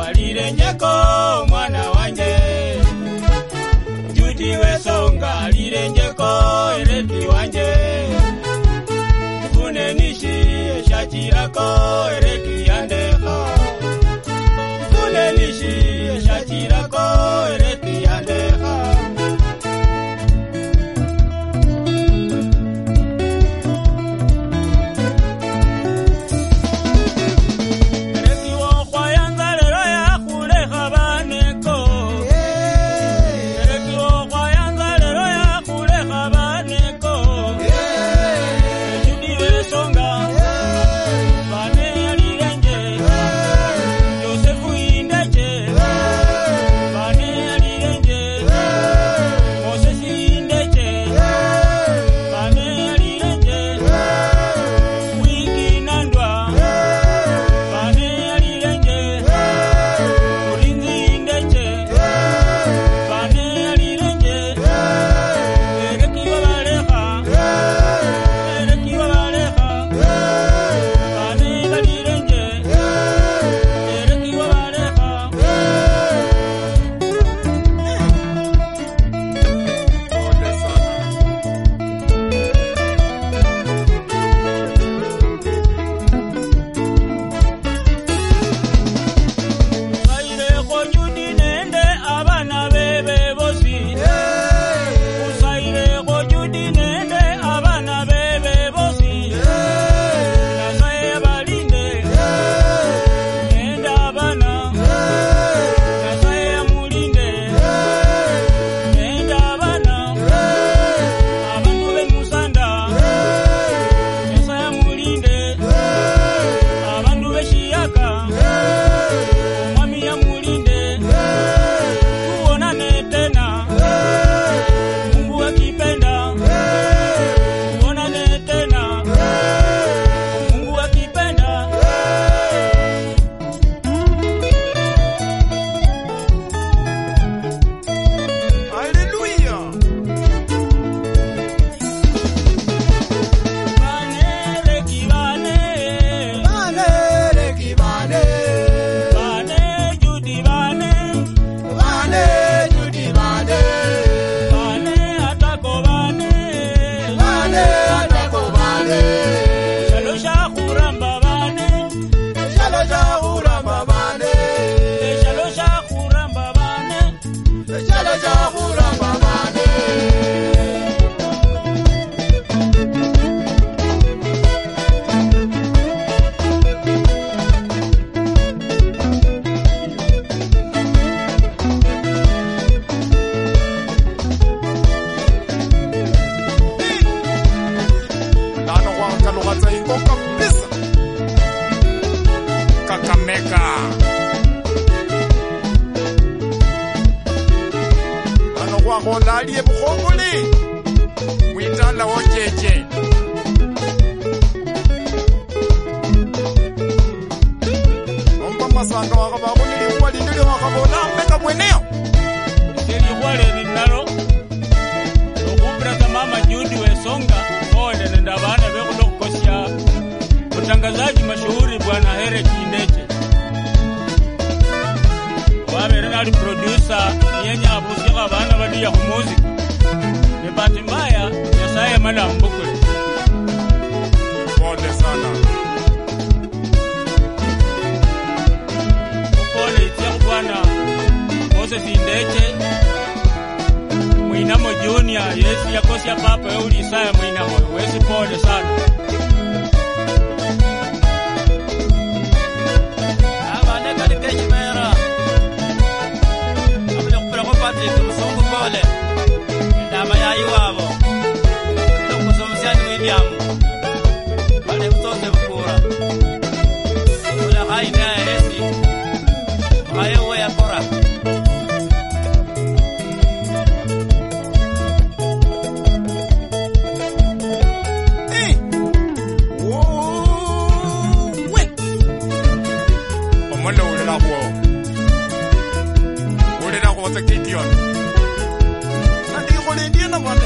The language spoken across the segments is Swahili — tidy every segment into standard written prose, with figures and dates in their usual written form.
lirenjeko mwana wanje. Judy Wesonga lirenjeko ereti wanje. Fune nishi shachirako ereti yandeha. Fune nishi shachirako ereti yandeha. Aliye Bukhongoli Mwitala Ojeje Omba masanga wakabakuni liwa lindili wakabola mbeka mweneo Kili wale ninalo Ukubra mama Judy Wesonga Ode nenda bana beko lokosya Utangazaji mashuhuri bwana Here Kindeche Wabere nali producer Nyenya abusika bana badia ku music Nebati mbaya Nyasaye mala mbukule Pole sana Pole itiya bwana Moses Indeche Mwinamo Junior Yesi yakosya papa Euli Isaya Mwinamo Wesi pole sana Abane kali keshmera Musungu pole Ndama ya iwabo Nukusomsiani William Wale mtose mkura Ula hai na hesi Haye uwe ya kora Omole ulela huo Ulela huo sa Gideon Nandi kule Indiana wale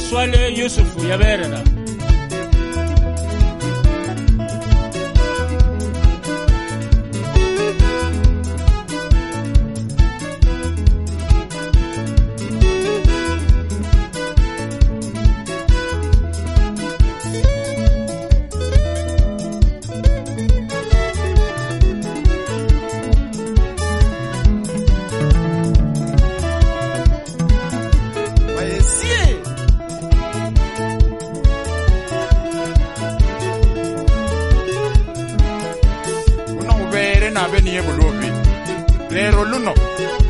Swale Yusufu yaberera. Nabe niye bulubi. Lero luno.